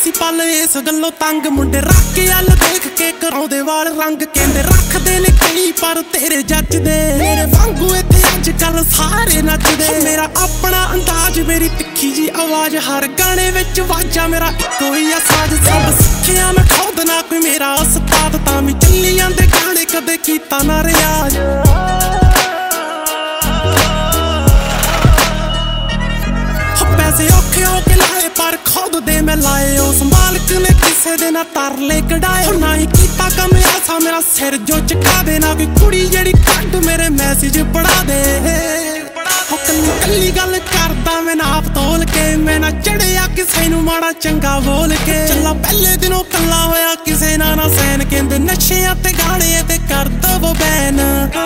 सी पल इस गल्लों तंग मुंडे रख के अल देख के कराउंदे वाल रंग कहंदे रखदे ने कई पर तेरे जचदे मेरे वांगू इत्थे अजकल सारे नचदे मेरा अपना अंदाज मेरी तिखी जी आवाज हर गाने विच वाजा मेरा इक्को ही आ साज सब सिक्खिया मैं खुद ना कोई मेरा उस्ताद तां भी चली जांदे गाने कदे कीता ना रियाज पैसे औखे होके लाए पर खुद दे मैं लाए उस मालिक ने किसे दे ना तरले कढ़ाए ना ही कीता कम ऐसा मेरा सिर जो चुका दे ना कोई कुड़ी जेड़ी कट मेरे मैसेज पढ़ा दे कल्ली कल्ली गल करदा मैं नाप तोल के मैं ना चढ़िया किसे नू माड़ा चंगा बोल के चला पहले दिनों कल्ला होया किसे ना ना सैन कहंदे नशे ते गाने ते कर दो बैन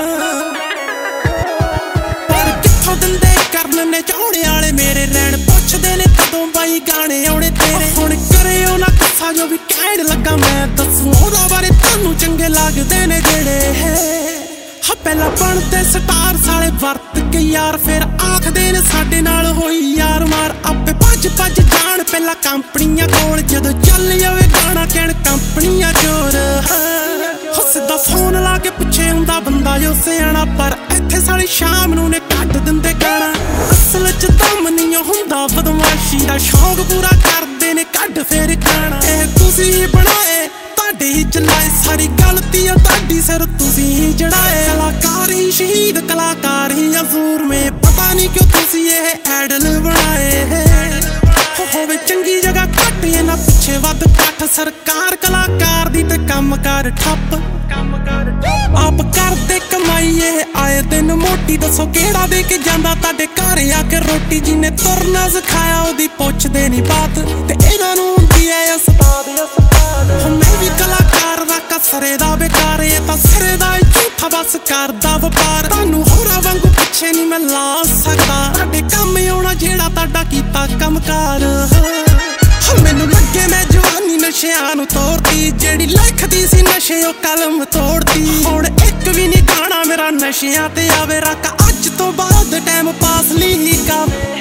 पर किथों दिंदे करन ने चौड़े वाले मेरे रैन पुछदे ने कदों बाई गाने आउणे तेरे हुण करियो ना गुस्सा जो भी कहण लगा मैं दस्सूं ओहदा बारे तानू चंगे लगदे ने जेड़े हा पहला बनदे स्टार साले वरत के यार फिर आखदे ने साडे नाल होई यार मार आपे भज भज जाण पहला कंपनियां कोल जदों चल जावे गाना कहण कंपनियां चोर सिद्धा फोन ला के पुछे हुंदा बंदा जो सियाणा पर इत्थे साली शाम नूं ने कढ दिंदे गाना असल च दम नहीं हुंदा बदमाशी दा शौक पूरा करदे ने कढ फिर गाना ए तुसीं ही बनाए तुहाडे ही चलाए सारी गलती आ तुहाडी सिर तुसीं ही चढ़ाए कलाकार ही शहीद कलाकार ही अजूर में पता नहीं क्यों तुसीं ये आइडल बनाए होवे चंगी जगह घट ना पिछे वध कठ सरकार कलाकार दी ते कम कर ठप आप करदे कमाई ये आए दिन मोटी दसो केड़ा दे के जांदा तुहाडे घर आके रोटी जिन्ने तुरना सिखाया ओदी पुछदे नहीं बात ते इन्हां नूं हुंदी ऐ उस्ताद मैं भी कलाकार दा कसरे दा बेकार ये तां सिरे दा झूठा बस करदा वपार तानू होरां वांगू पिछे नहीं मैं ला सकदा तुहाडे कम आउणा जेड़ा तुहाडा कीता कमकार मैनू लगे मैं जवानी नशियां नूं तोड़ती जेड़ी लिखदी सी नशे ओ कलम तोड़ती हुण एक भी नहीं गाना मेरा नशियां ते आवे रख अज तो बाद टाइम पास ली ही गावे